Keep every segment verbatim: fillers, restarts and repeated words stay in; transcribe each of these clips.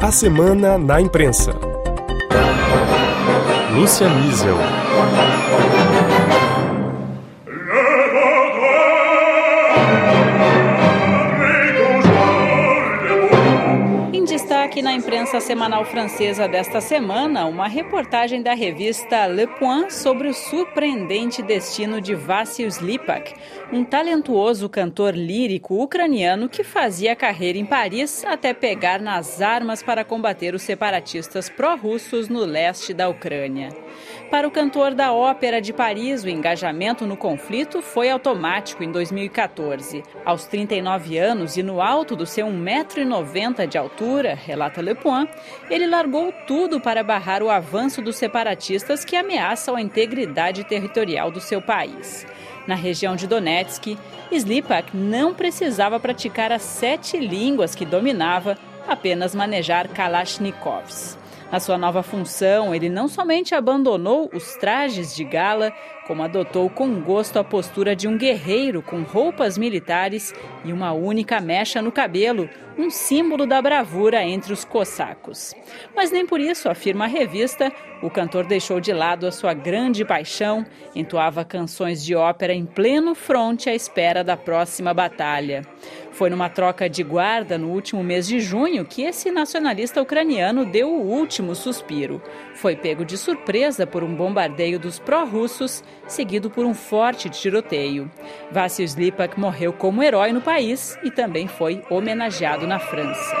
A Semana na Imprensa. Lúcia Miesel. Em destaque na imprensa semanal francesa desta semana, uma reportagem da revista Le Point sobre o surpreendente destino de Vassil Slipak, um talentuoso cantor lírico ucraniano que fazia carreira em Paris até pegar nas armas para combater os separatistas pró-russos no leste da Ucrânia. Para o cantor da Ópera de Paris, o engajamento no conflito foi automático em dois mil e quatorze. Aos trinta e nove anos e no alto do seu um metro e noventa de altura, relata Le Point, ele largou tudo para barrar o avanço dos separatistas que ameaçam a integridade territorial do seu país. Na região de Donetsk, Slipak não precisava praticar as sete línguas que dominava, apenas manejar Kalashnikovs. Na sua nova função, ele não somente abandonou os trajes de gala, como adotou com gosto a postura de um guerreiro com roupas militares e uma única mecha no cabelo, um símbolo da bravura entre os cossacos. Mas nem por isso, afirma a revista, o cantor deixou de lado a sua grande paixão, entoava canções de ópera em pleno fronte à espera da próxima batalha. Foi numa troca de guarda no último mês de junho que esse nacionalista ucraniano deu o último suspiro. Foi pego de surpresa por um bombardeio dos pró-russos, seguido por um forte tiroteio. Vassil Slipak morreu como herói no país e também foi homenageado na França.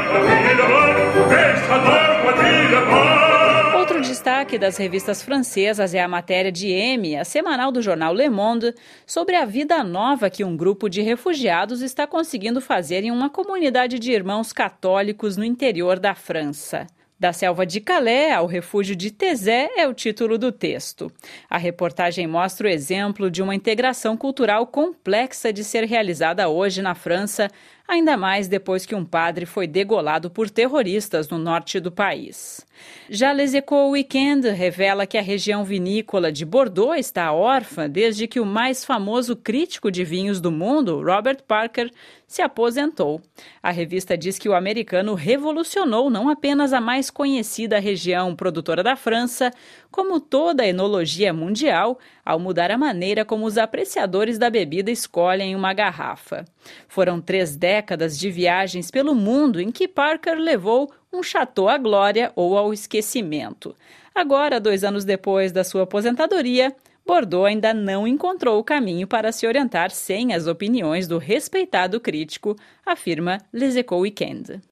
Outro destaque das revistas francesas é a matéria de M, a semanal do jornal Le Monde, sobre a vida nova que um grupo de refugiados está conseguindo fazer em uma comunidade de irmãos católicos no interior da França. Da selva de Calais ao refúgio de Thésée é o título do texto. A reportagem mostra o exemplo de uma integração cultural complexa de ser realizada hoje na França, ainda mais depois que um padre foi degolado por terroristas no norte do país. Já Les Echos Weekend revela que a região vinícola de Bordeaux está órfã desde que o mais famoso crítico de vinhos do mundo, Robert Parker, se aposentou. A revista diz que o americano revolucionou não apenas a mais conhecida região produtora da França, como toda a enologia mundial, ao mudar a maneira como os apreciadores da bebida escolhem uma garrafa. Foram três décadas de viagens pelo mundo em que Parker levou um chateau à glória ou ao esquecimento. Agora, dois anos depois da sua aposentadoria, Bordeaux ainda não encontrou o caminho para se orientar sem as opiniões do respeitado crítico, afirma Les Echos Weekend.